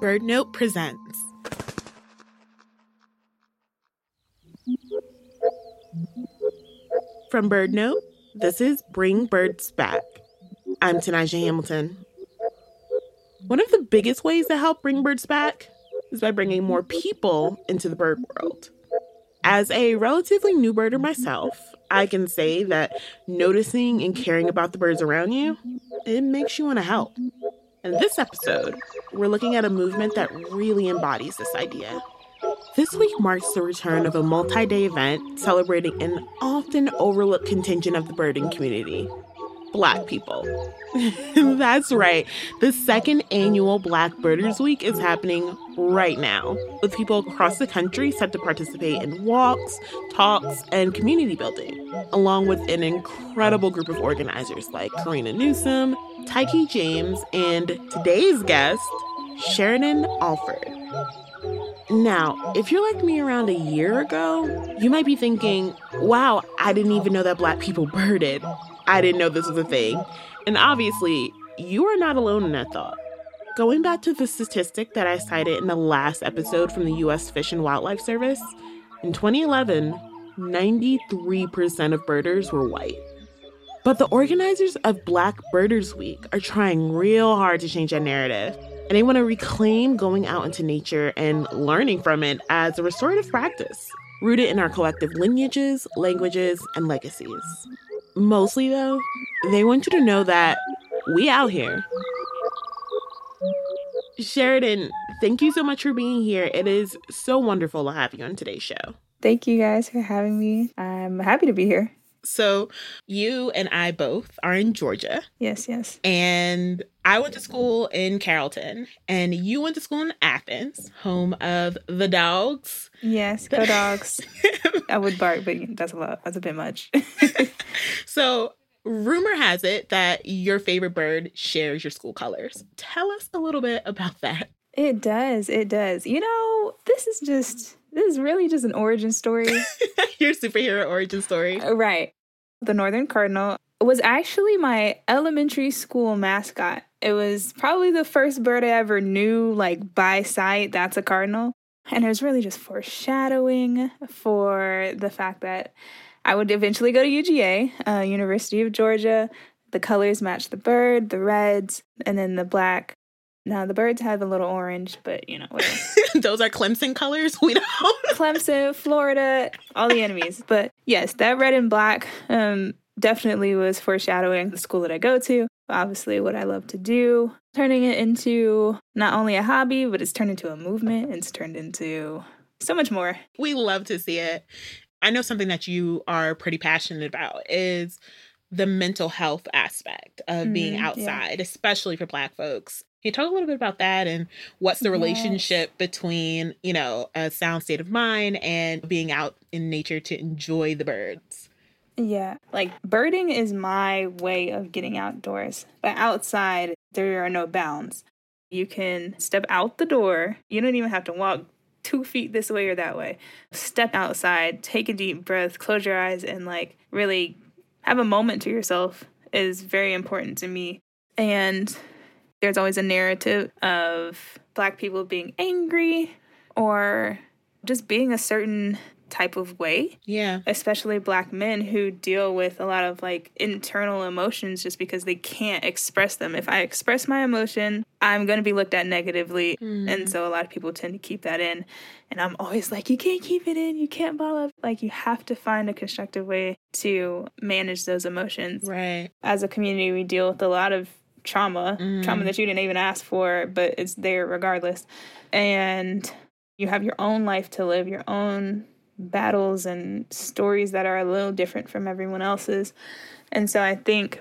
BirdNote presents. From BirdNote, this is Bring Birds Back. I'm Tanaja Hamilton. One of the biggest ways to help bring birds back is by bringing more people into the bird world. As a relatively new birder myself, I can say that noticing and caring about the birds around you, it makes you want to help. In this episode, we're looking at a movement that really embodies this idea. This week marks the return of a multi-day event celebrating an often overlooked contingent of the birding community, Black people. That's right, the second annual Black Birders Week is happening right now, with people across the country set to participate in walks, talks, and community building, along with an incredible group of organizers like Karina Newsom, Tyke James, and today's guest, Sheridan Alford. Now, if you're like me around a year ago, you might be thinking, wow, I didn't even know that Black people birded. I didn't know this was a thing. And obviously, you are not alone in that thought. Going back to the statistic that I cited in the last episode from the U.S. Fish and Wildlife Service, in 2011, 93% of birders were white. But the organizers of Black Birders Week are trying real hard to change that narrative. And they want to reclaim going out into nature and learning from it as a restorative practice, rooted in our collective lineages, languages, and legacies. Mostly, though, they want you to know that we out here. Sheridan, thank you so much for being here. It is so wonderful to have you on today's show. Thank you guys for having me. I'm happy to be here. So you and I both are in Georgia. Yes. And I went to school in Carrollton, and you went to school in Athens, home of the dogs. Yes, go dogs. I would bark, but that's a lot. That's a bit much. So rumor has it that your favorite bird shares your school colors. Tell us a little bit about that. It does. You know, this is really just an origin story. Your superhero origin story. Right. The Northern Cardinal was actually my elementary school mascot. It was probably the first bird I ever knew, like, by sight, that's a cardinal. And it was really just foreshadowing for the fact that I would eventually go to UGA, University of Georgia. The colors match the bird, the reds, and then the black. Now, the birds have a little orange, but, you know, whatever. Those are Clemson colors? We don't. Clemson, Florida, all the enemies. But yes, that red and black definitely was foreshadowing the school that I go to. Obviously, what I love to do. Turning it into not only a hobby, but it's turned into a movement. It's turned into so much more. We love to see it. I know something that you are pretty passionate about is the mental health aspect of being outside, especially for Black folks. Can you talk a little bit about that and what's the relationship between, you know, a sound state of mind and being out in nature to enjoy the birds? Yeah, like birding is my way of getting outdoors. But outside, there are no bounds. You can step out the door. You don't even have to walk 2 feet this way or that way. Step outside, take a deep breath, close your eyes, and like really have a moment to yourself is very important to me. And there's always a narrative of Black people being angry or just being a certain type of way. Yeah. Especially Black men who deal with a lot of like internal emotions just because they can't express them. If I express my emotion, I'm going to be looked at negatively. And so a lot of people tend to keep that in. And I'm always like, you can't keep it in. You can't bottle up. Like, you have to find a constructive way to manage those emotions. Right. As a community, we deal with a lot of trauma that you didn't even ask for, but it's there regardless. And you have your own life to live, your own battles and stories that are a little different from everyone else's. And so I think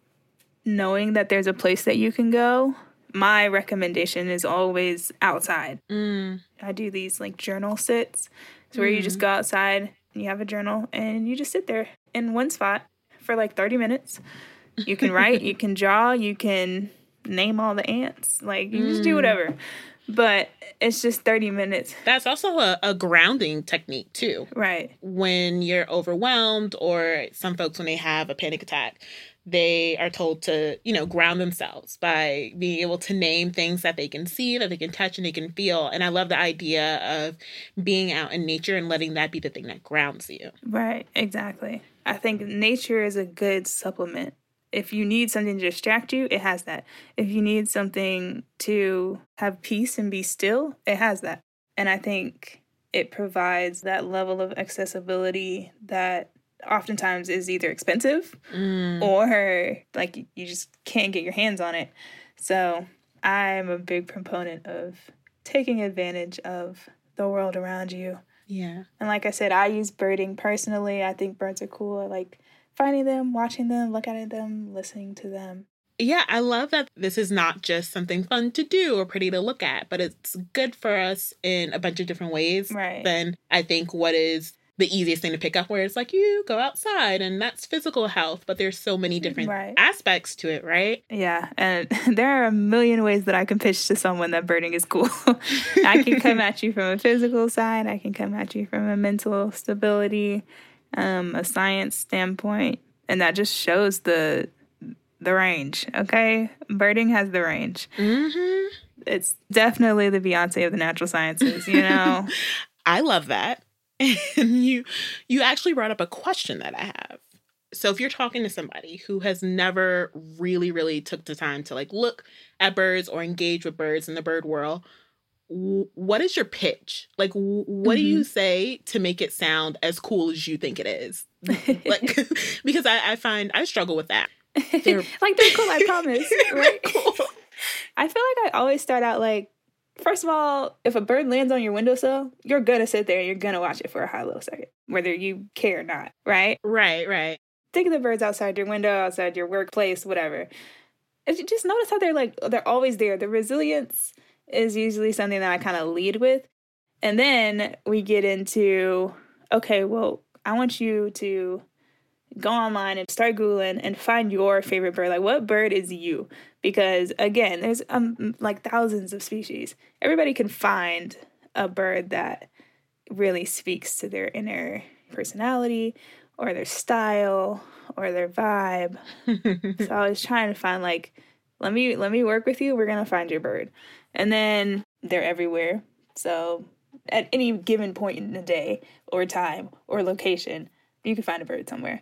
knowing that there's a place that you can go, my recommendation is always outside. I do these like journal sits. It's where you just go outside and you have a journal and you just sit there in one spot for like 30 minutes. You can write, you can draw, you can name all the ants. Like, you just do whatever. But it's just 30 minutes. That's also a grounding technique, too. Right. When you're overwhelmed or some folks when they have a panic attack, they are told to, ground themselves by being able to name things that they can see, that they can touch, and they can feel. And I love the idea of being out in nature and letting that be the thing that grounds you. Right, exactly. I think nature is a good supplement. If you need something to distract you, it has that. If you need something to have peace and be still, it has that. And I think it provides that level of accessibility that oftentimes is either expensive or like you just can't get your hands on it. So I'm a big proponent of taking advantage of the world around you. Yeah. And like I said, I use birding personally. I think birds are cool. I like finding them, watching them, looking at them, listening to them. Yeah, I love that this is not just something fun to do or pretty to look at, but it's good for us in a bunch of different ways. Right. Than I think what is the easiest thing to pick up, where it's like you go outside and that's physical health, but there's so many different aspects to it, right? Yeah, and there are a million ways that I can pitch to someone that birding is cool. I can come at you from a physical side. I can come at you from a mental stability, a science standpoint, and that just shows the range, okay? Birding has the range. Mm-hmm. It's definitely the Beyonce of the natural sciences, I love that. And you actually brought up a question that I have. So if you're talking to somebody who has never really took the time to like look at birds or engage with birds in the bird world, what is your pitch? Like, what do you say to make it sound as cool as you think it is? Like, because I find I struggle with that. They're cool, I promise. Right? Cool. I feel like I always start out like, first of all, if a bird lands on your windowsill, you're going to sit there and you're going to watch it for a hot little second, whether you care or not, right? Right. Think of the birds outside your window, outside your workplace, whatever. And you just notice how they're always there. The resilience is usually something that I kind of lead with. And then we get into, okay, well, I want you to go online and start Googling and find your favorite bird. Like, what bird is you? Because, again, there's like thousands of species. Everybody can find a bird that really speaks to their inner personality or their style or their vibe. So I was trying to find, like, let me work with you. We're going to find your bird. And then they're everywhere. So at any given point in the day or time or location, you can find a bird somewhere.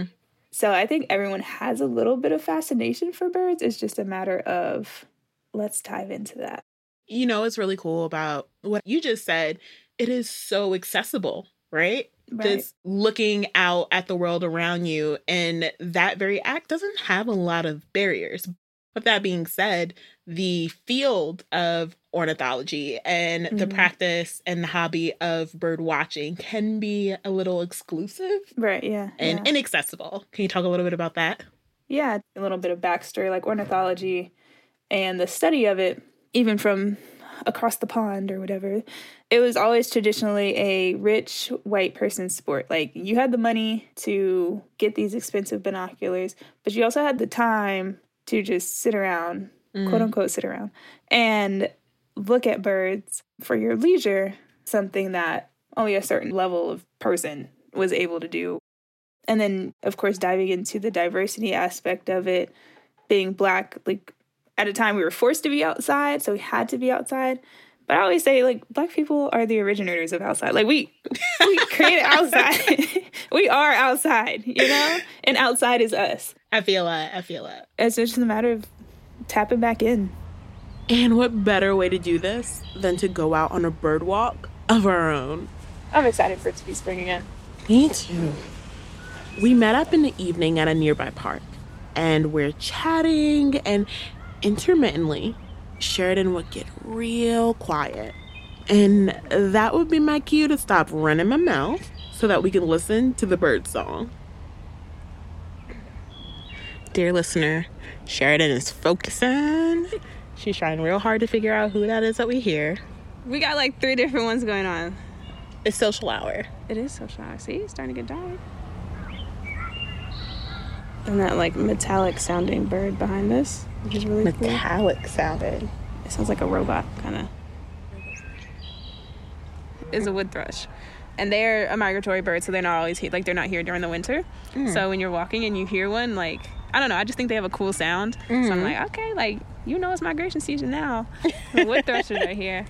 So I think everyone has a little bit of fascination for birds. It's just a matter of let's dive into that. It's really cool about what you just said. It is so accessible, right? Just looking out at the world around you, and that very act doesn't have a lot of barriers. With that being said, the field of ornithology and the practice and the hobby of bird watching can be a little exclusive. Right, yeah. And inaccessible. Can you talk a little bit about that? Yeah, a little bit of backstory, like ornithology and the study of it, even from across the pond or whatever. It was always traditionally a rich white person's sport. Like, you had the money to get these expensive binoculars, but you also had the time to just sit around, quote unquote, sit around, and look at birds for your leisure, something that only a certain level of person was able to do. And then, of course, diving into the diversity aspect of it, being Black, like, at a time we were forced to be outside, so we had to be outside. But I always say, like, Black people are the originators of outside. Like, we created outside. We are outside, And outside is us. I feel that. It's just a matter of tapping back in. And what better way to do this than to go out on a bird walk of our own? I'm excited for it to be spring again. Me too. We met up in the evening at a nearby park, and we're chatting, and intermittently, Sheridan would get real quiet. And that would be my cue to stop running my mouth so that we can listen to the bird song. Dear listener, Sheridan is focusing. She's trying real hard to figure out who that is that we hear. We got like 3 different ones going on. It's social hour. It is social hour. See, it's starting to get dark. And that like metallic sounding bird behind us, which is really cool. Metallic sounding. It sounds like a robot, kind of. Is a wood thrush. And they're a migratory bird, so they're not always here. Like, they're not here during the winter. So when you're walking and you hear one, like, I don't know. I just think they have a cool sound. Mm-hmm. So I'm like, okay, like, it's migration season now. The wood thrushes are here.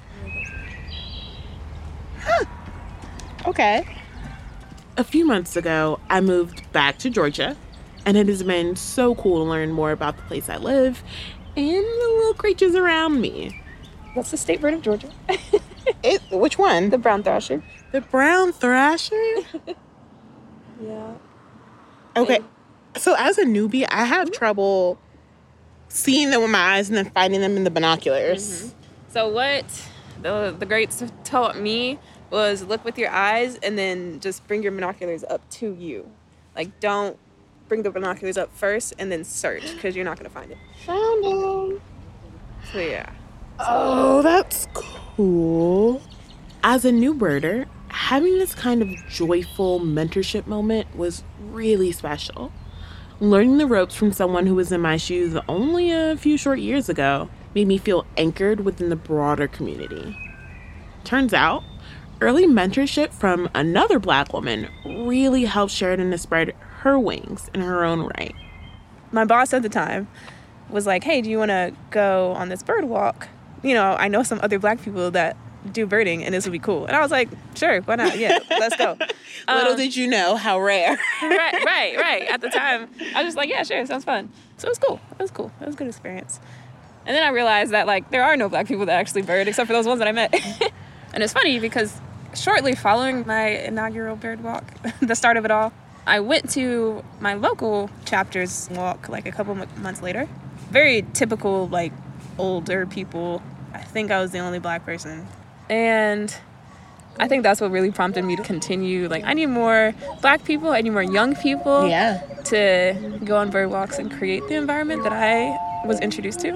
Okay. A few months ago, I moved back to Georgia, and it has been so cool to learn more about the place I live and the little creatures around me. That's the state bird of Georgia. Which one? The brown thrasher. The brown thrasher? Yeah. Okay. So as a newbie, I have trouble seeing them with my eyes and then finding them in the binoculars. Mm-hmm. So what the greats taught me was look with your eyes and then just bring your binoculars up to you. Like, don't bring the binoculars up first and then search, because you're not going to find it. Found them. So, yeah. Oh, that's cool. As a new birder, having this kind of joyful mentorship moment was really special. Learning the ropes from someone who was in my shoes only a few short years ago made me feel anchored within the broader community. Turns out, early mentorship from another Black woman really helped Sheridan to spread her wings in her own right. My boss at the time was like, hey, do you want to go on this bird walk? I know some other Black people that do birding, and this would be cool. And I was like, sure, why not? Yeah, let's go. Little did you know how rare. Right. At the time, I was just like, yeah, sure, sounds fun. So it was cool. It was a good experience. And then I realized that, like, there are no Black people that actually bird, except for those ones that I met. And it's funny because shortly following my inaugural bird walk, the start of it all, I went to my local chapter's walk, like, a couple months later. Very typical, like, older people. I think I was the only Black person. And I think that's what really prompted me to continue. Like, I need more Black people. I need more young people to go on bird walks and create the environment that I was introduced to.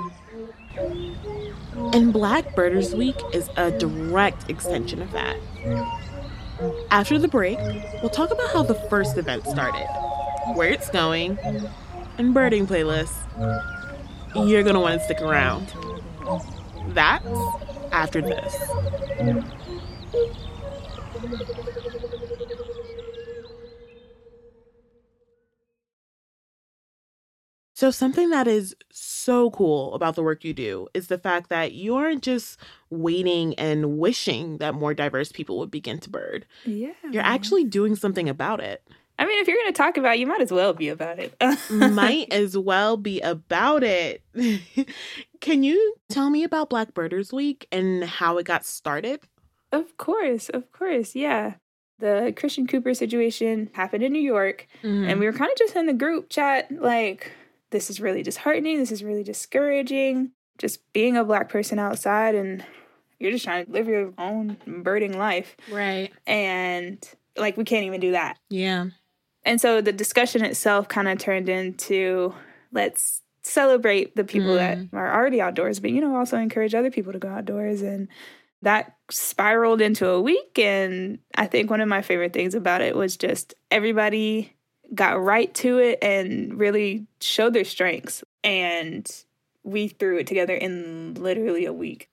And Black Birders Week is a direct extension of that. After the break, we'll talk about how the first event started, where it's going, and birding playlists. You're going to want to stick around. That's after this. So something that is so cool about the work you do is the fact that you aren't just waiting and wishing that more diverse people would begin to bird. Yeah. You're actually doing something about it. I mean, if you're going to talk about it, you might as well be about it. Might as well be about it. Can you tell me about Black Birders Week and how it got started? Of course, yeah. The Christian Cooper situation happened in New York, and we were kind of just in the group chat, like, this is really disheartening, this is really discouraging, just being a Black person outside, and you're just trying to live your own birding life. Right. And, like, we can't even do that. Yeah. And so the discussion itself kind of turned into, let's celebrate the people that are already outdoors, but, also encourage other people to go outdoors. And that spiraled into a week. And I think one of my favorite things about it was just everybody got right to it and really showed their strengths. And we threw it together in literally a week.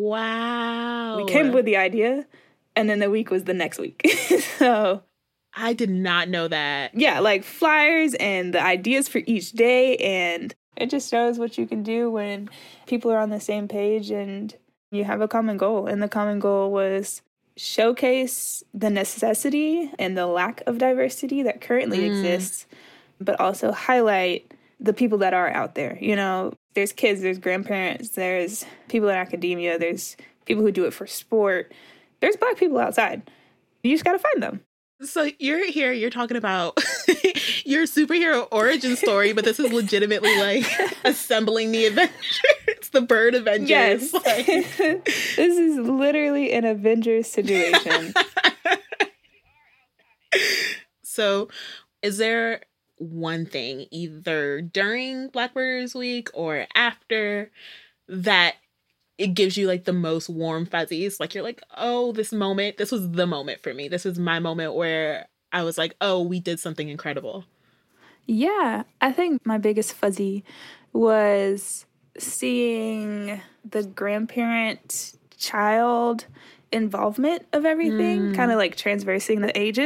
Wow. We came up with the idea, and then the week was the next week. So I did not know that. Yeah, like flyers and the ideas for each day. And it just shows what you can do when people are on the same page and you have a common goal. And the common goal was showcase the necessity and the lack of diversity that currently exists, but also highlight the people that are out there. There's kids, there's grandparents, there's people in academia, there's people who do it for sport. There's Black people outside. You just got to find them. So you're talking about your superhero origin story, but this is legitimately like assembling the Avengers. It's the Bird Avengers. Yes. This is literally an Avengers situation. So is there one thing either during Black Birders Week or after that it gives you like the most warm fuzzies? Like you're like, oh, this was the moment for me. This was my moment where I was like, oh, we did something incredible. Yeah, I think my biggest fuzzy was seeing the grandparent-child involvement of everything, kind of like transversing the ages.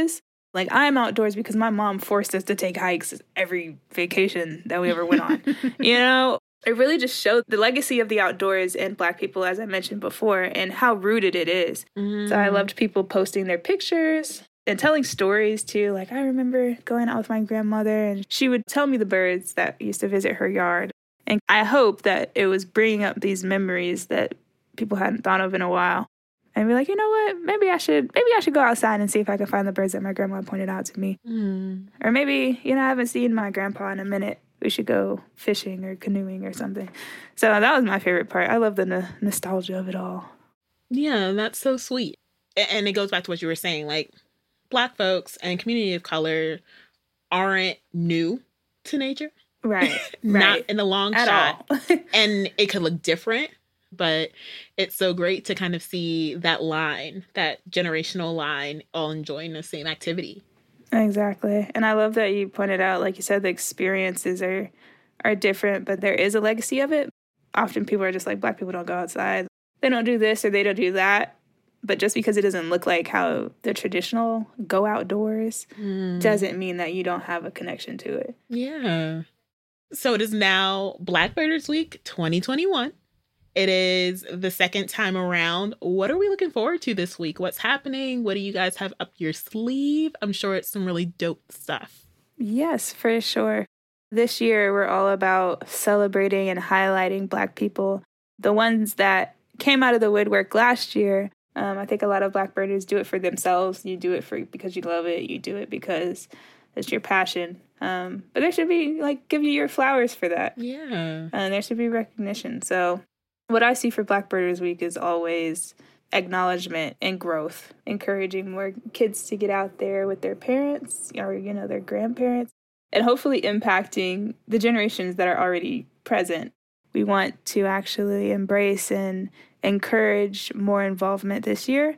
Like, I'm outdoors because my mom forced us to take hikes every vacation that we ever went on. You know, it really just showed the legacy of the outdoors and Black people, as I mentioned before, and how rooted it is. So I loved people posting their pictures and telling stories too. Like, I remember going out with my grandmother and she would tell me the birds that used to visit her yard. And I hope that it was bringing up these memories that people hadn't thought of in a while. And be like, you know what? Maybe I should go outside and see if I can find the birds that my grandma pointed out to me. Or maybe, I haven't seen my grandpa in a minute. We should go fishing or canoeing or something. So that was my favorite part. I love the nostalgia of it all. Yeah, that's so sweet. And it goes back to what you were saying. Like, Black folks and community of color aren't new to nature. Right. Not in the long At shot. all. And it could look different. But it's so great to kind of see that line, that generational line, all enjoying the same activity. Exactly. And I love that you pointed out, like you said, the experiences are different, but there is a legacy of it. Often people are just like, Black people don't go outside. They don't do this or they don't do that. But just because it doesn't look like how the traditional go outdoors doesn't mean that you don't have a connection to it. Yeah. So it is now Blackbirders Week 2021. It is the second time around. What are we looking forward to this week? What's happening? What do you guys have up your sleeve? I'm sure it's some really dope stuff. Yes, for sure. This year, we're all about celebrating and highlighting Black people. The ones that came out of the woodwork last year, I think a lot of Blackbirders do it for themselves. You do it because you love it. You do it because it's your passion. But there should be, give you your flowers for that. Yeah. And there should be recognition. So what I see for Blackbirders Week is always acknowledgement and growth, encouraging more kids to get out there with their parents or, their grandparents, and hopefully impacting the generations that are already present. We want to actually embrace and encourage more involvement this year.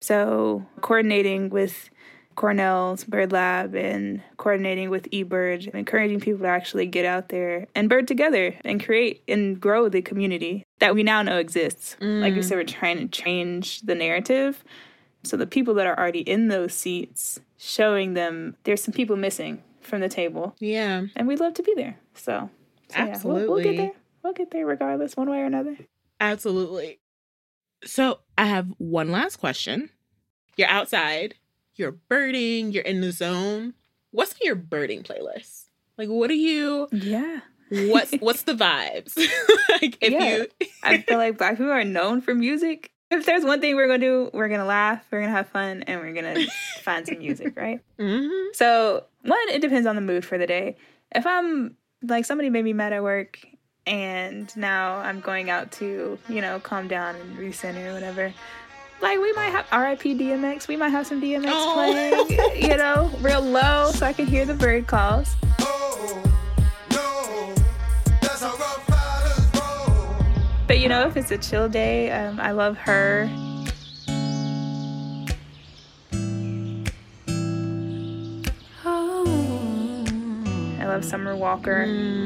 So coordinating with Cornell's Bird Lab and coordinating with eBird, encouraging people to actually get out there and bird together and create and grow the community that we now know exists. Like you said, we're trying to change the narrative. So the people that are already in those seats, showing them there's some people missing from the table. Yeah. And we'd love to be there. So Absolutely. Yeah, we'll get there. We'll get there regardless, one way or another. Absolutely. So I have one last question. You're outside. You're birding, you're in the zone. What's on your birding playlist? Like, what are you? Yeah. What's the vibes? I feel like Black people are known for music. If there's one thing we're gonna do, we're gonna laugh, we're gonna have fun, and we're gonna find some music, right? So it depends on the mood for the day. If I'm somebody made me mad at work, and now I'm going out to calm down and recenter or whatever. We might have R.I.P. DMX. We might have some DMX playing, real low so I can hear the bird calls. But, if it's a chill day, I love Her. I love Summer Walker.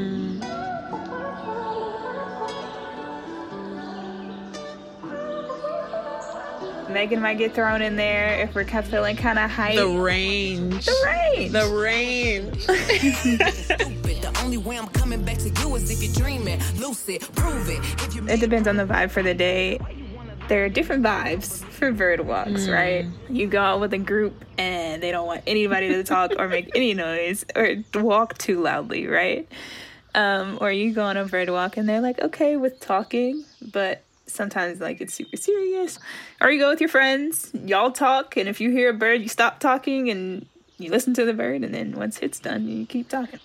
Megan might get thrown in there if we're feeling kind of hype. The range. The range. The only way I'm coming back to you is if you're dreaming. Lucid, prove it. It depends on the vibe for the day. There are different vibes for bird walks, right? You go out with a group and they don't want anybody to talk or make any noise or walk too loudly, right? Or you go on a bird walk and they're like, okay with talking, but sometimes it's super serious. Or you go with your friends, y'all talk, and if you hear a bird, you stop talking and you listen to the bird, and then once it's done, you keep talking.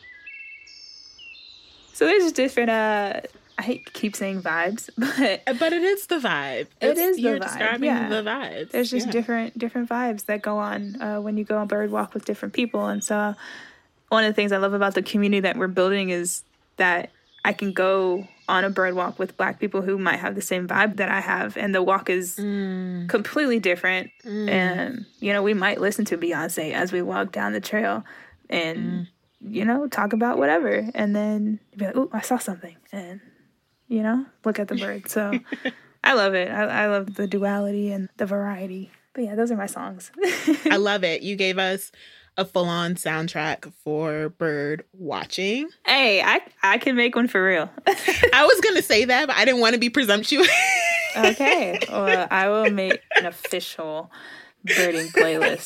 So there's different, I hate to keep saying vibes, but it is the vibe. You're describing the vibes. There's just different vibes that go on when you go on bird walk with different people. And so one of the things I love about the community that we're building is that I can go on a bird walk with Black people who might have the same vibe that I have, and the walk is completely different. And, we might listen to Beyonce as we walk down the trail and, talk about whatever. And then be like, ooh, I saw something. And, look at the bird. So I love it. I love the duality and the variety. But yeah, those are my songs. I love it. You gave us a full-on soundtrack for bird watching. Hey, I can make one for real. I was going to say that, but I didn't want to be presumptuous. Okay. Well, I will make an official birding playlist.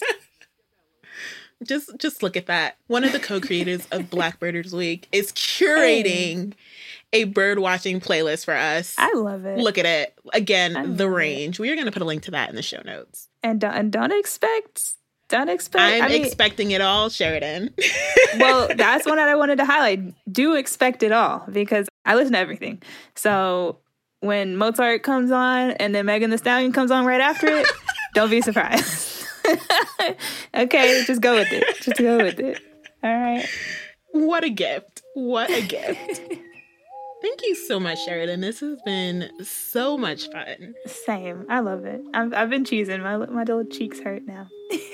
Just look at that. One of the co-creators of Black Birders Week is curating a bird watching playlist for us. I love it. Look at it. Again, the range. We are going to put a link to that in the show notes. And don't expect. I'm expecting it all, Sheridan. Well, that's one that I wanted to highlight. Do expect it all, because I listen to everything. So when Mozart comes on and then Megan Thee Stallion comes on right after it, don't be surprised. Okay, just go with it. Just go with it. All right. What a gift. What a gift. Thank you so much, Sheridan. This has been so much fun. Same. I love it. I've been cheesing. My little cheeks hurt now.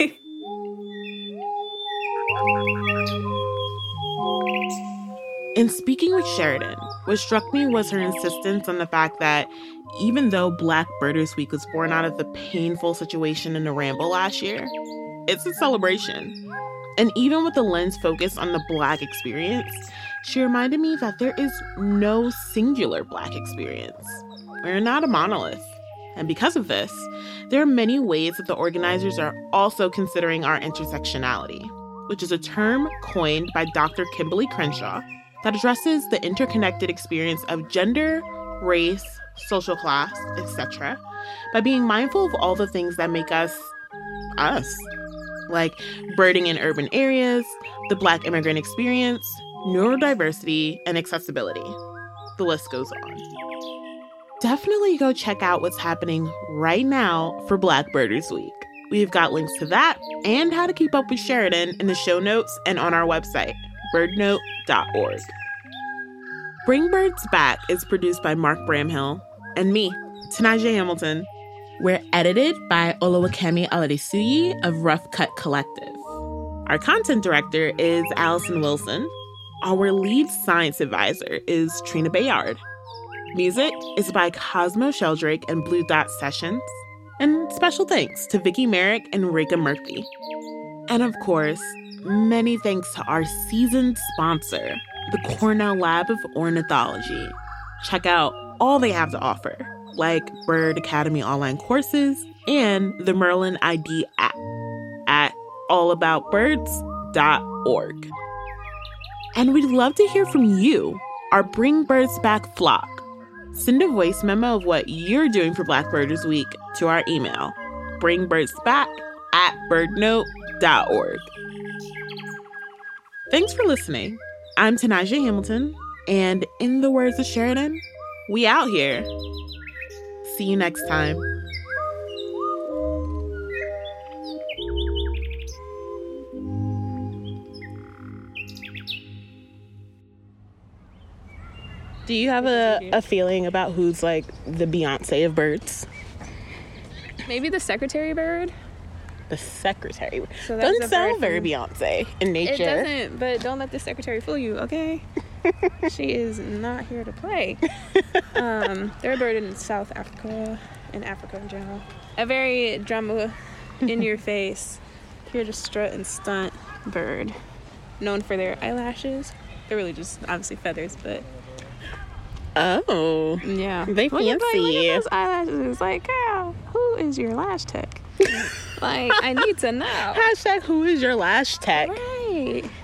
In speaking with Sheridan, what struck me was her insistence on the fact that even though Black Birders Week was born out of the painful situation in Narambo last year, it's a celebration. And even with the lens focused on the Black experience, she reminded me that there is no singular Black experience. We're not a monolith. And because of this, there are many ways that the organizers are also considering our intersectionality, which is a term coined by Dr. Kimberly Crenshaw that addresses the interconnected experience of gender, race, social class, etc., by being mindful of all the things that make us, like birding in urban areas, the Black immigrant experience, neurodiversity, and accessibility. The list goes on. Definitely go check out what's happening right now for Black Birders Week. We've got links to that and how to keep up with Sheridan in the show notes and on our website, birdnote.org. Bring Birds Back is produced by Mark Bramhill and me, Tanaja Hamilton. We're edited by Olawakemi Aladesuyi of Rough Cut Collective. Our content director is Allison Wilson. Our lead science advisor is Trina Bayard. Music is by Cosmo Sheldrake and Blue Dot Sessions. And special thanks to Vicky Merrick and Reka Murphy. And of course, many thanks to our seasoned sponsor, the Cornell Lab of Ornithology. Check out all they have to offer, like Bird Academy online courses and the Merlin ID app at allaboutbirds.org. And we'd love to hear from you, our Bring Birds Back flock. Send a voice memo of what you're doing for Black Birders Week to our email, bringbirdsback@birdnote.org. Thanks for listening. I'm Tanaja Hamilton, and in the words of Sheridan, we out here. See you next time. Do you have a feeling about who's like the Beyonce of birds? Maybe the secretary bird. The secretary. So that's doesn't sound very Beyonce in nature. It doesn't, but don't let the secretary fool you, okay? She is not here to play. They're a bird in South Africa, in Africa in general. A very drama in your face, here to strut and stunt bird. Known for their eyelashes. They're really just obviously feathers, but oh, yeah, they fancy. Look at those eyelashes. It's like, girl, who is your lash tech? Like, I need to know. Hashtag who is your lash tech? Right.